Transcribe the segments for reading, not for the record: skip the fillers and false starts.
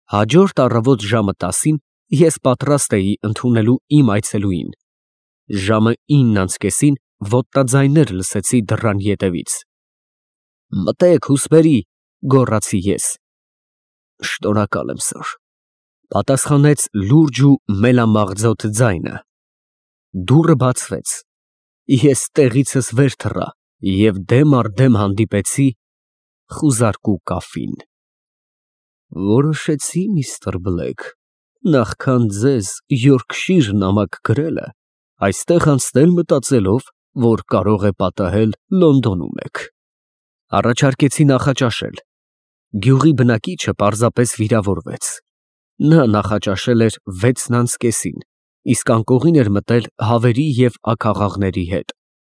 Հաջորդ առավոտ ժամը 10-ին ես պատրաստ էի ընդունելու իմ այցելուին։ Ժամը 9:30-ին ոտնաձայներ լսեցի դռան ետևից։ «Մտեք, հուսմերի», գոռացի ես։ «Շնորհակալ եմ, սըր», պատասխանեց լուրջ ու մելամաղձոտ ձայնը։ Դուռը բացվեց։ Ես տեղիցս վեր թռա և դեմ առ դեմ հանդիպեցի խուզարկու կաֆին։ Որոշեցի, միստր Բլեք, նախքան ձեզ Յորքշիր նամակ գրելը, այստեղ անցնել մտածելով, որ կարող է պատահել Լոնդոնում եք։ Առաջարկեցի նախաճաշել։ Գյուղի բնակիչը պարզապես վիրավորվեց։ Նա նախաճաշել էր 6:30-ին, իսկ անկողին էր մտել հավերի և աքաղաղների հետ։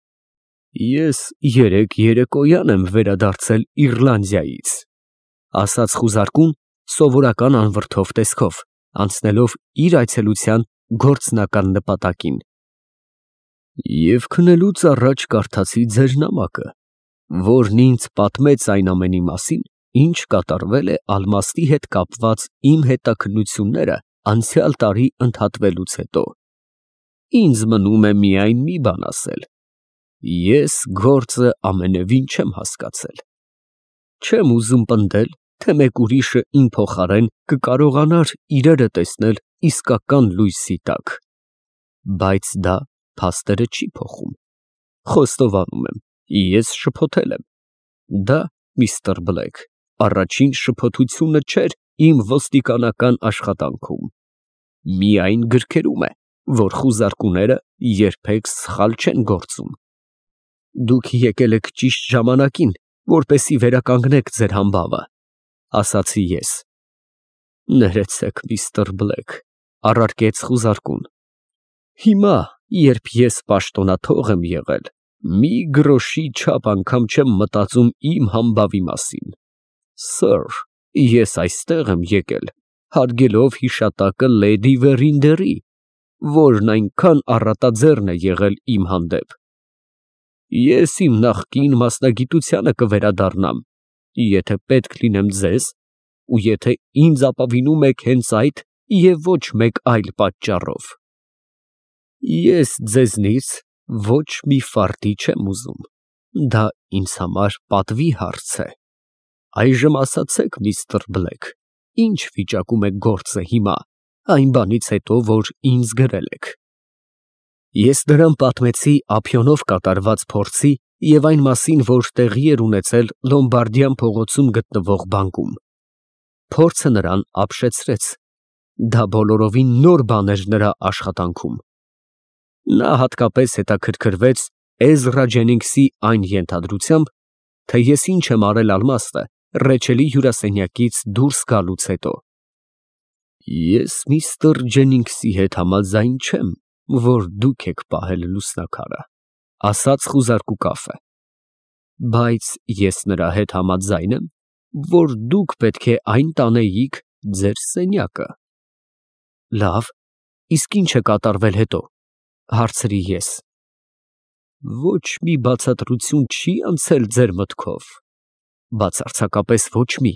Ես երեկ երեկոյան եմ վերադարձել Իռլանդիայից, ասաց խուզարկուն սովորական անվրդով տեսքով, անցնելով իր այցելության գործնական նպատակին։ Եվ քնելուց առաջ կարդացի ձեր նամակը, որն ինձ պատմեց այն ամենի մասին, ինչ կատարվել է Ալմաստի հետ կապված իմ հետաքննությունները անցյալ տարի ընդհատվելուց հետո։ Ինձ մնում է միայն մի բան ասել. ես գործը ամենևին չեմ հասկացել։ Չեմ ուզում պնդել, թե մեկ ուրիշը իմ փոխարեն կկարողանար իրերը տեսնել իսկական լույսի տակ։ Բայց դա փաստերը չի փոխում։ Խոստովանում եմ, ես շփոթել եմ։ Դա, միստր Բլեք, առաջին շփոթությունը չէր իմ ոստիկանական աշխատանքում։ Միայն գրքերում է, որ խուզարկուները երբեք սխալ չեն գործում։ Դուք եկել եք ճիշտ ժամանակին, որպեսզի վերականգնեք ձեր համբավը, ասացի ես։ Ներեցեք, միստր Բլեք, առարկեց խուզարկուն։ Հիմա, երբ ես պաշտոնաթող եմ եղել, մի գրոշի չափ անգամ չեմ մտածում իմ համբավի մասին։ Սըր, ես այստեղ եմ եկել, հարգելով հիշատակը լեդի Վերինդերի, որն այնքան առատաձեռն է եղել իմ հանդեպ։ Ես իմ նախկին մասնագիտությանը կվերադառնամ, եթե պետք լինեմ ձեզ, ու եթե ինձ ապավինում եք հենց այդ և ոչ մեկ այլ պատճառով։ Ես ձեզնից ոչ մի ֆարտի չեմ ուզում, դա ինձ համար պատվի հարց է։ Այժմ ասացեք, միստր Բլեք, ինչ վիճակում է գործը հիմա, այն բանից հետո, որ ինձ գրել եք։ Ես նրան պատմեցի Ափիոնով կատարված փորձի և այն մասին, որ տեղի էր ունեցել Լոմբարդյան փողոցում գտնվող բանկում։ Փորձը նրան ապշեցրեց։ Դա բոլորովին նոր բան էր նրա աշխատանքում։ Նա հատկապես հետաքրքրվեց Էզրա Ջենինգսի այն ենթադրությամբ, թե ես ինչ եմ արել Ալմաստը Ռեչելի հյուրասենյակից դուրս գալուց հետո։ Ես միստր Ջենինգսի հետ համաձայն չեմ, որ դուք եք պահել լուսնաքարը, ասաց խուզարկու կաֆը։ Բայց ես նրա հետ համաձայն եմ, որ դուք պետք է այն տանեիք ձեր սենյակը։ Լավ, իսկ ինչ է կատարվել հետո, հարցրի ես։ Ոչ մի բացատրություն չի անցել ձեր մտքով, բացարձակապես ոչ մի։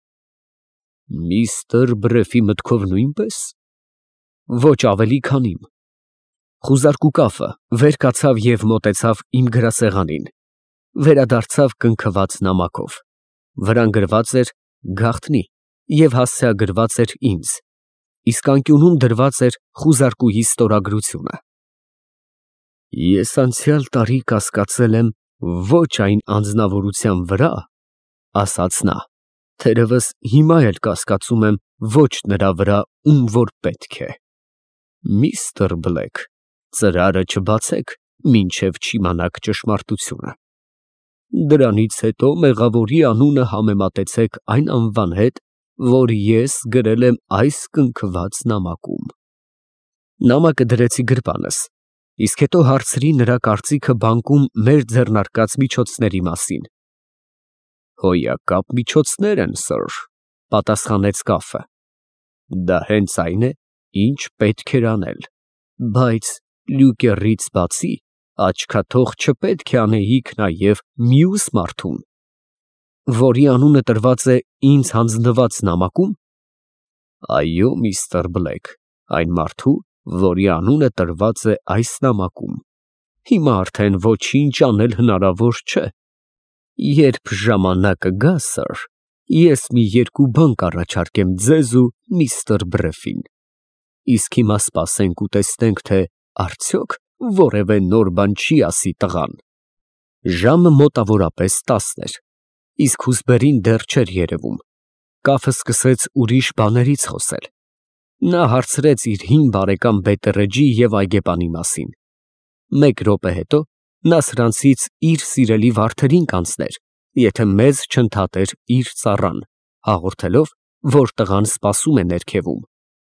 Միստր Բրեֆի մտքով նույնպես։ Ոչ ավելի, քան իմ։ Խուզարկու կաֆը վեր կացավ և մոտեցավ իմ գրասեղանին, վերադարձավ կնքված նամակով։ Վրան գրված էր գաղտնի և հասցեագրված էր ինձ, իսկ անկյունում դրված էր խուզարկուի ստորագրությունը։ Ես անցյալ տարի կասկածել եմ ոչ այն անձնավորության վրա, ասաց նա, թերևս հիմա էլ կասկածում եմ ոչ նրա վրա, ում որ պետք է։ Միստր Բլեք, ծրարը չբացեք, մինչև չիմանաք ճշմարտությունը։ Դրանից հետո մեղավորի անունը համեմատեցեք այն անվան հետ, որ ես գրել եմ այս կնքված նամակում։ Նամակը դրեցի գրպանս, իսկ հետո հարցրի նրա կարծիքը բանկում մեր ձեռնարկած միջոցների մասին։ Հոյակապ միջոցներ են, սըր, պատասխանեց կաֆը։ Դա հենց այն է, ինչ պետք էր անել, բայց Լյուկերից բացի աչքաթող չպետք է անեիք նաև մյուս մարդուն, որի անունը տրված է ինձ հանձնված նամակում։ Այո, միստր Բլեք, այն մարդու, որի անունը տրված է այս նամակում։ Հիմա արդեն ոչինչ անել հնարավոր չէ։ Երբ ժամանակը գա, սըր, ես մի երկու բան կառաջարկեմ ձեզ ու միստր Բրեֆին։ Իսկ հիմա սպասենք ու տեսնենք, թե արդյոք որևէ նոր բան չի ասի տղան։ Ժամը մոտավորապես 10 էր, իսկ հուսբերին դեռ չէր երևում։ Կաֆը սկսեց ուրիշ բաներից խոսել։ Նա հարցրեց իր հին բարեկամ Բետերեջի և այգեպանի մասին։ Մեկ րոպե հետո նա սրանցից իր սիրելի վարդերին կանցներ, եթե մեզ չընդհատեր իր ծառան, հաղորդելով, որ տղան սպասում է ներքևում։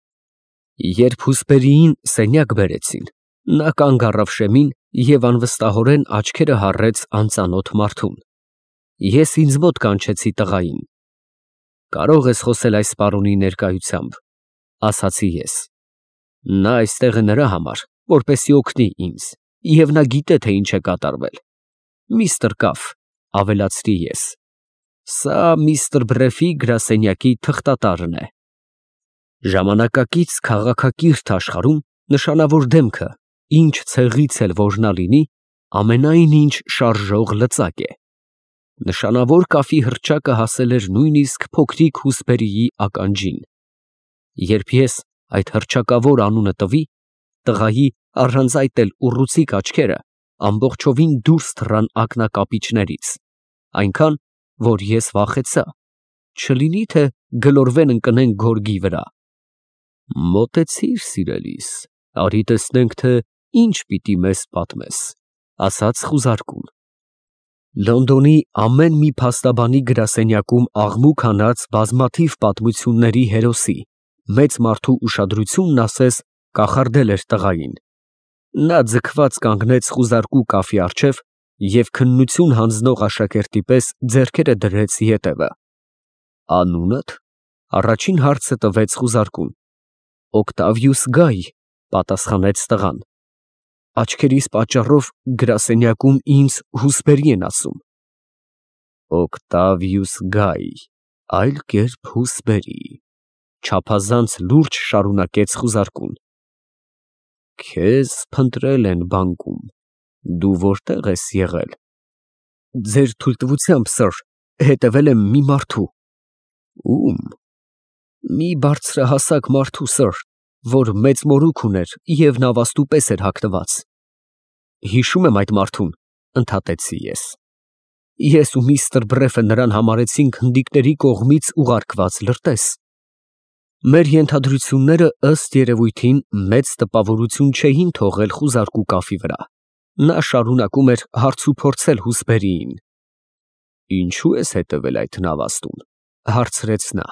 Երբ հուսբերիին սենյակ բերեցին, նա կանգ առավ շեմին և անվստահորեն աչքերը հառեց անծանոթ մարդուն։ Ես ինձ մոտ կանչեցի տղային։ «Կարող ես խոսել այս պարոնի ներկայությամբ», ասացի ես։ «Նա այստեղ է նրա համար, որպեսզի օգնի ինձ, և նա գիտե, թե ինչ է կատարվել։ Միստր Կաֆ», ավելացրի ես, «սա միստր Բրեֆի գրասենյակի թղթատարն է»։ Ժամանակակից քաղաքակիրթ աշխարհում նշանավոր դեմքը, ինչ ցեղից էլ որ նա լինի, ամենայն ինչ շարժող լծակ է։ Նշանավոր կաֆի հռչակը հասել էր նույնիսկ փոքրիկ հուսբերիի ականջին։ Երբ ես այդ հռչակավոր անունը տվի, տղայի առանց այդ էլ ուռուցիկ աչքերը ամբողջովին դուրս թռան ակնակապիճներից, այնքան, որ ես վախեցա, չլինի թե գլորվեն ընկնեն գորգի վրա։ «Մոտեցիր, սիրելիս, արի տեսնենք, թե ինչ պիտի մեզ պատմես», ասաց խուզարկուն։ Լոնդոնի ամեն մի փաստաբանի գրասենյակում աղմուկ հանած բազմաթիվ պատմությունների հերոսի մեծ մարդու ուշադրությունն ասես կախարդել էր տղային։ Նա ձգված կանգնեց խուզարկու կաֆի առջև և քննություն հանձնող աշակերտի պես ձեռքերը դրեց ետևը։ «Անունդ»։ Առաջին հարցը տվեց խուզարկուն։ «Օկտավիուս Գայ», պատասխանեց տղան։ Աչքերիս պատճառով գրասենյակում ինձ հուսբերի են ասում։ «Օկտավիուս Գայ, այլ կերպ հուսբերի», չափազանց լուրջ շարունակեց խուզարկուն։ «Քեզ փնտրել են բանկում, դու որտեղ ես եղել»։ «Ձեր թույլտվությամբ, սըր, հետևել եմ մի մարդու»։ «Ում»։ «Մի բարձրահասակ մարդու, սըր, որ մեծ մորուք ուներ և նավաստու պես էր հագնված»։ «Հիշում եմ այդ մարդուն», ընդհատեցի ես։ «Ես ու միստր Բրեֆը նրան համարեցինք հնդիկների կողմից ուղարկված լրտես»։ Մեր ենթադրությունները ըստ երևույթին մեծ տպավորություն չէին թողել խուզարկու կաֆի վրա։ Նա շարունակում էր հարց ու փորձել հուսբերիին։ «Ինչու ես հետևել այդ նավաստուն», հարցրեց նա։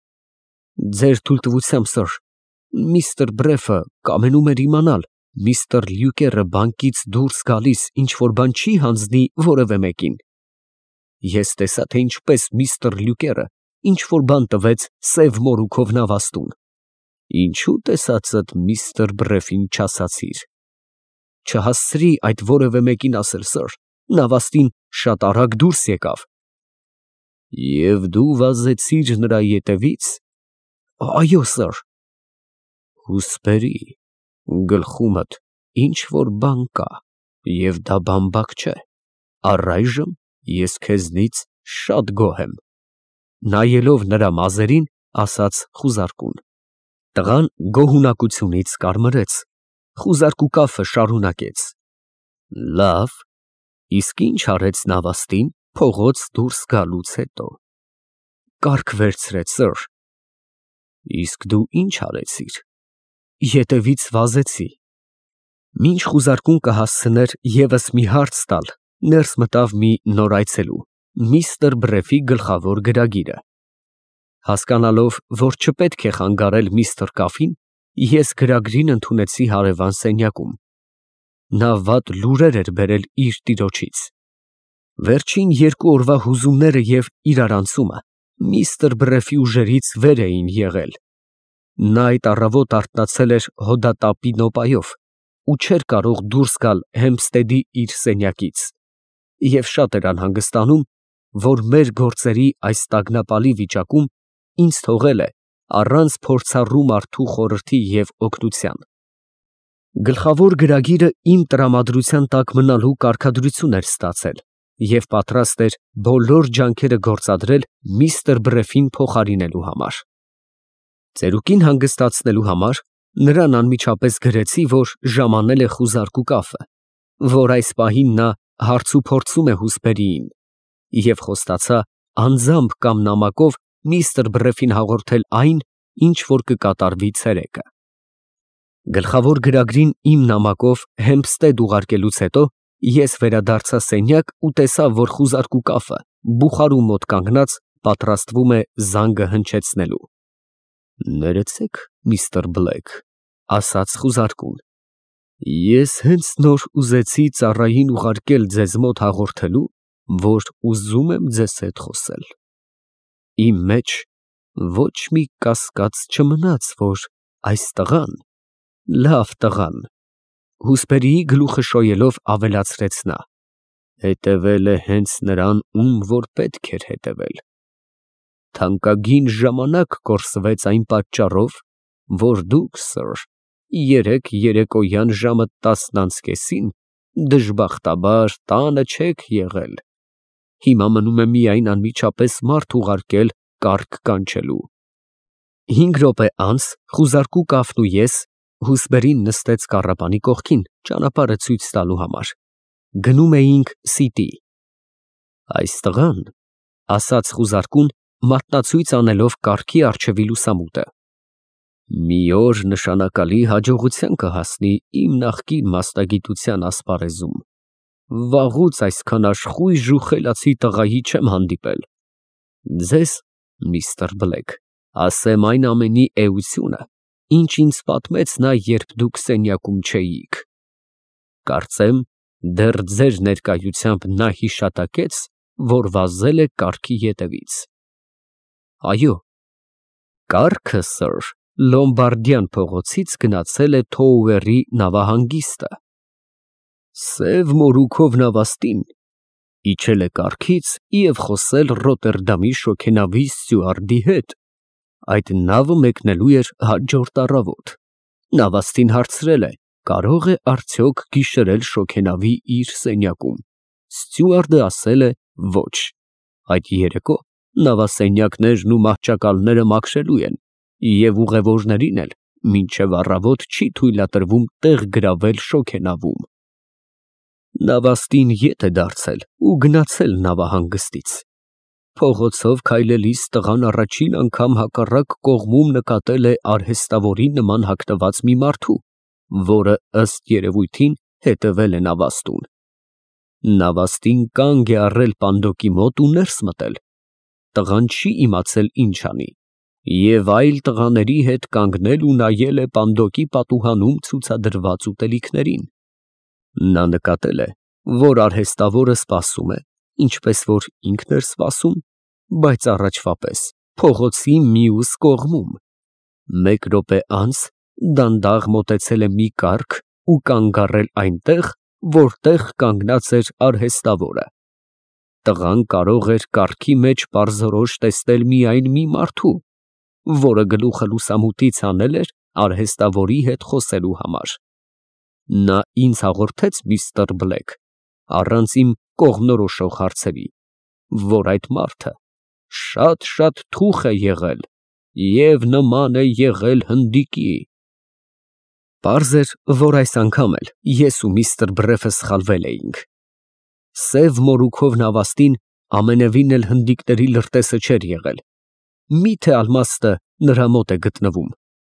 «Ձեր թույլտվությամբ, սըր, միստր Բրեֆը կամենում էր իմանալ, միստր Լյուկերը բանկից դուրս գալիս ինչ֊որ բան չի հանձնի որևէ մեկին։ Ես տեսա, թե ինչպես միստր Լյուկերը ինչ֊որ բան տվեց սև մորուքով նավաստուն։ Ինչու տեսածդ միստր Բրեֆին չասացիր։ Չհասցրի այդ որևէ մեկին ասել, սըր, նավաստին շատ արագ դուրս եկավ»։ «Եվ դու վազեցիր նրա ետևի՞ց»։ «Այո, սըր»։ «Հուսբերի, գլխումդ ինչ֊որ բան կա, և դա բամբակ չէ։ Առայժմ ես քեզնից շատ գոհ եմ», նայելով նրա մազերին, ասաց խուզարկուն։ Տղան գոհունակությունից կարմրեց։ Խուզարկու կաֆը շարունակեց. «Լավ, իսկ ի՞նչ արեց նավաստին փողոց դուրս գալուց հետո»։ «Կառք վերցրեց, սըր»։ «Իսկ դու ի՞նչ արեցիր»։ «Ետևից վազեցի»։ Մինչ խուզարկուն կհասցներ ևս մի հարց տալ, ներս մտավ մի նոր այցելու՝ միստր Բրեֆի գլխավոր գրագիրը։ Հասկանալով, որ չպետք է խանգարել միստր Կաֆին, ես գրագրին ընդունեցի հարևան սենյակում։ Նա վատ լուրեր էր բերել իր տիրոջից։ Վերջին 2 օրվա հուզումները և իրարանցումը միստր Բրեֆի ուժերից վեր էին եղել։ Նա այդ առավոտ արթնացել էր հոդատապի նոպայով ու չէր կարող դուրս գալ Հեմփստեդի իր սենյակից, և շատ էր անհանգստանում, որ մեր գործերի այս տագնապալի վիճակում ինձ թողել է առանց փորձառու մարդու խորհրդի և օգնության։ Գլխավոր գրագիրը իմ տրամադրության տակ մնալու կարգադրություն էր ստացել և պատրաստ էր բոլոր ջանքերը գործադրել միստր Բրեֆին փոխարինելու համար։ Ծերուկին հանգստացնելու համար նրան անմիջապես գրեցի, որ ժամանել է խուզարկու կաֆը, որ այս պահին նա հարցուփորձում է հուսպերիին, և խոստացա անձամբ կամ նամակով միստր Բրեֆին հաղորդել այն, ինչ որ կկատարվի ցերեկը։ Գլխավոր գրագրին իմ նամակով Հեմփստեդ ուղարկելուց հետո ես վերադարձա սենյակ ու տեսա, որ խուզարկու կաֆը բուխարու մոտ կանգնած պատրաստվում է զանգը հնչեցնելու։ «Ներեցեք, միստր Բլեք», ասաց խուզարկուն, «ես հենց նոր ուզեցի ծառային ուղարկել ձեզ մոտ հաղորդելու, որ ուզում եմ ձեզ հետ խոսել։ Իմ մեջ ոչ մի կասկած չմնաց, որ այս տղան լավ տղան», հուսպերիի գլուխը շոյելով ավելացրեց նա, «հետևել է հենց նրան, ում որ պետք էր հետևել։ Թանկագին ժամանակ կորսվեց այն պատճառով, որ դուք, սըր, երեկ երեկոյան ժամը 10:30-ին դժբախտաբար տանը չեք եղել։ Հիմա մնում է միայն անմիջապես մարդ ուղարկել կառք կանչելու»։ 5 րոպե անց խուզարկու կաֆն ու ես, հուսպերին նստեց կառապանի կողքին ճանապարհը ցույց տալու համար, գնում էինք Սիտի։ «Այս տղան», ասաց խուզարկուն, մատնացույց անելով կառքի առջևի լուսամուտը, «մի օր նշանակալի հաջողության կհասնի իմ նախկին մասնագիտության ասպարեզում։ Վաղուց այսքան աշխույժ ու խելացի տղայի չեմ հանդիպել։ Ձեզ, միստր Բլեք, ասեմ այն ամենի էությունը, ինչ ինձ պատմեց նա, երբ դուք սենյակում չէիք։ Կարծեմ, դեռ ձեր ներկայությամբ նա հիշատակեց, որ վազել է կառքի ետևից։ Այո, կառքը, սըր, Լոմբարդյան փողոցից գնացել է Թոուերի նավահանգիստը։ Սև մորուքով նավաստին իջել է կառքից և խոսել Ռոտերդամի շոգենավի ստյուարդի հետ։ Այդ նավը մեկնելու էր հաջորդ առավոտ։ Նավաստին հարցրել է, կարող է արդյոք գիշերել շոգենավի իր սենյակում։ Ստյուարդը ասել է ոչ։ Այդ երեկո նավասենյակներն ու մահճակալները մաքրելու են, և ուղևորներին էլ մինչև առավոտ չի թույլատրվում տեղ գրավել շոգենավում։ Նավաստին ետ է դարձել ու գնացել նավահանգստից։ Փողոցով քայլելիս տղան առաջին անգամ հակառակ կողմում նկատել է արհեստավորի նման հագնված մի մարդու, որը ըստ երևույթին հետևել է նավաստուն։ Նավաստին կանգ է առել պանդոկի մոտ ու ներս մտել։ Տղան չի իմացել ինչ անի և այլ տղաների հետ կանգնել ու նայել է պանդոկի պատուհանում ցուցադրված ուտելիքներին։ Նա նկատել է, որ արհեստավորը սպասում է, ինչպես որ ինքն էր սպասում, բայց առաջվա պես, փողոցի մյուս կողմում։ 1 րոպե անց դանդաղ մոտեցել է մի կառք ու կանգ առել այնտեղ, որտեղ կանգնած էր արհեստավորը։ Տղան կարող էր կառքի մեջ պարզորոշ տեսնել միայն մի մարդու, որը գլուխը լուսամուտից հանել էր արհեստավորի հետ խոսելու համար։ Նա ինձ հաղորդեց, միստր Բլեք, առանց իմ կողմնորոշող հարցերի, որ այդ մարդը շատ թուխ է եղել և նման է եղել հնդիկի։ Պարզ էր, որ այս անգամ էլ ես ու միստր Բրեֆը սխալվել էինք։ Սև մորուքով նավաստին ամենևին էլ հնդիկների լրտեսը չէր եղել։ Մի՞թե ալմաստը նրա մոտ է գտնվում։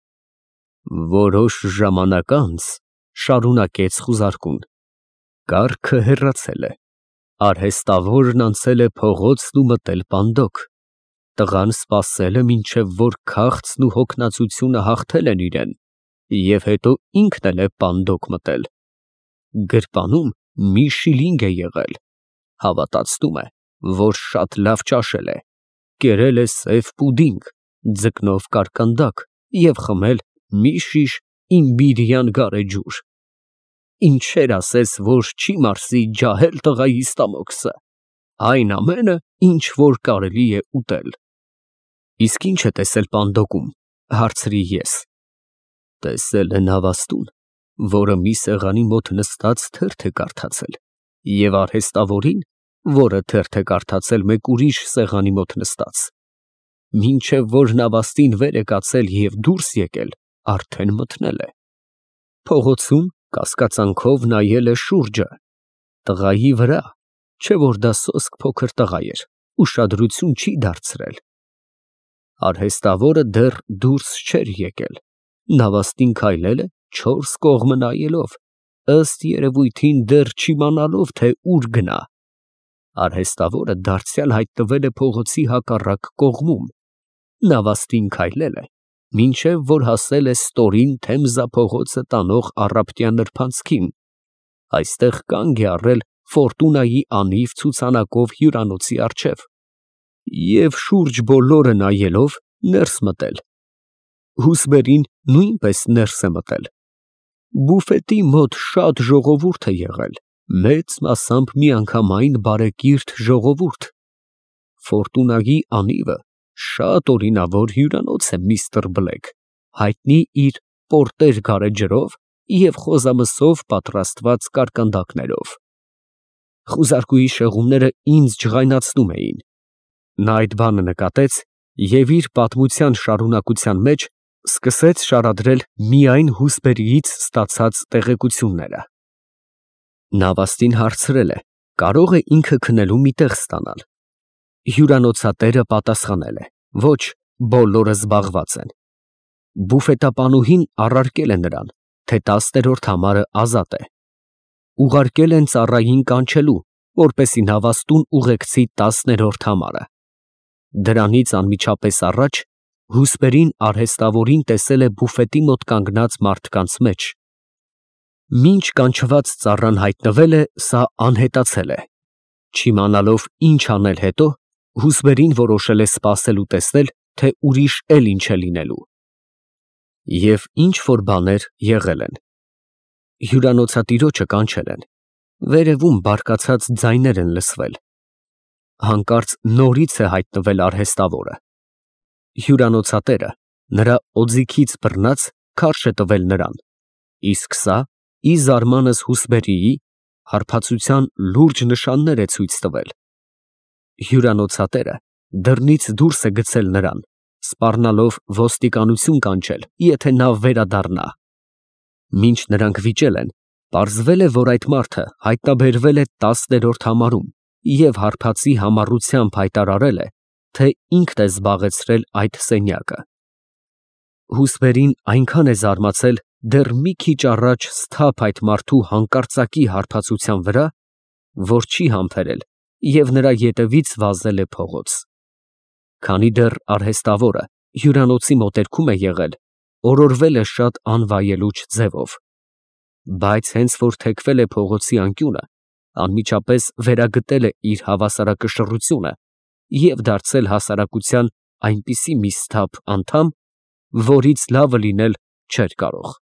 Որոշ ժամանակ անց, շարունակեց խուզարկուն, կառքը հեռացել է։ Արհեստավորն անցել է փողոցն ու մտել պանդոկ։ Տղան սպասել է, մինչև որ քաղցն ու հոգնածությունը հաղթել են իրեն, և հետո ինքն էլ է պանդոկ մտել։ Գրպանում մի շիլինգ է եղել։ Հավատացնում է, որ շատ լավ ճաշել է, կերել է սև պուդինգ, ձկնով կարկանդակ և խմել մի շիշ իմբիրյան գարեջուր։ Ինչեր ասես, որ չի մարսի ջահել տղայի ստամոքսը, այն ամենը, ինչ որ կարելի է ուտել։ Իսկ ի՞նչ է տեսել պանդոկում։ Հարցրի ես։ Տեսել է նավաստուն, որը մի սեղանի մոտ նստած թերթ է կարդացել, և արհեստավորին, որը թերթ է կարդացել մեկ ուրիշ սեղանի մոտ նստած։ Մինչև որ նավաստին վեր է կացել և դուրս եկել, արդեն մթնել է։ Փողոցում կասկածանքով նայել է շուրջը։ Տղայի վրա, չէ որ դա սոսկ փոքր տղա էր, ուշադրություն չի դարձրել։ Արհեստավորը դեռ դուրս չէր եկել, նավաստին քայլել է 4 կողմը նայելով, ըստ երևույթին դեռ չիմանալով, թե ուր գնա։ Արհեստավորը դարձյալ հայտնվել է փողոցի հակառակ կողմում, նավաստին քայլել է, մինչև որ հասել է ստորին Թեմզա փողոցը տանող առափտյա նրբանցքին, այստեղ կանգ է առել Ֆորտունայի անիվ ցուցանակով հյուրանոցի առջև և շուրջ բոլորը նայելով ներս մտել։ Հուսբերին նույնպես ներս է մտել։ Բուֆետի մոտ շատ ժողովուրդ է եղել, մեծ մասամբ միանգամայն բարեկիրթ ժողովուրդ։ Ֆորտունայի անիվը շատ օրինավոր հյուրանոց է, միստր Բլեք, հայտնի իր պորտեր գարեջրով և խոզամսով պատրաստված կարկանդակներով։ Խուզարկուի շեղումները ինձ ջղայնացնում էին։ Նա այդ բանը նկատեց և իր պատմության շարունակության մեջ սկսեց շարադրել միայն Հուսբերիից ստացած տեղեկությունները։ Նավաստին հարցրել է, կարող է ինքը քնելու մի տեղ ստանալ։ Հյուրանոցատերը պատասխանել է, ոչ, բոլորը զբաղված են։ Բուֆետապանուհին առարկել է նրան, թե 10-րդ համարը ազատ է։ Ուղարկել են ծառային կանչելու, որպեսզի նավաստուն ուղեկցի 10-րդ համարը։ Դրանից անմիջապես առաջ Հուսբերին արհեստավորին տեսել է բուֆետի մոտ կանգնած մարդկանց մեջ։ Մինչ կանչված ծառան հայտնվել է, սա անհետացել է։ Չիմանալով ինչ անել հետո, Հուսբերին որոշել է սպասել ու տեսնել, թե ուրիշ էլ ինչ է լինելու։ Եվ ինչ որ բաներ եղել են։ Հյուրանոցատիրոջը կանչել են։ Վերևում բարկացած ձայներ են լսվել։ Հանկարծ նորից է հայտնվել արհեստավորը։ Հյուրանոցատերը նրա օձիքից բռնած քարշ է տվել նրան, իսկ սա, ի զարմանս Հուսբերիի, հարբածության լուրջ նշաններ է ցույց տվել։ Հյուրանոցատերը դռնից դուրս է գցել նրան, սպառնալով ոստիկանություն կանչել, եթե նա վերադառնա։ Մինչ նրանք վիճել են, պարզվել է, որ այդ մարդը հայտնաբերվել է 10-րդ համարում և հարբածի համառությամբ հայտարարել է, թե ինքն է զբաղեցրել այդ սենյակը։ Հուսբերին այնքան է զարմացել դեռ մի քիչ առաջ սթափ այդ մարդու հանկարծակի հարբածության վրա, որ չի համբերել և նրա ետևից վազել է փողոց։ Քանի դեռ արհեստավորը հյուրանոցի մոտերքում է եղել, օրորվել է շատ անվայելուչ ձևով։ Բայց հենց որ թեքվել է փողոցի անկյունը, անմիջապես վերագտել է իր հավասարակշռությունը և դարձել հասարակության այնպիսի մի սթափ անդամ, որից լավը լինել չէր կարող։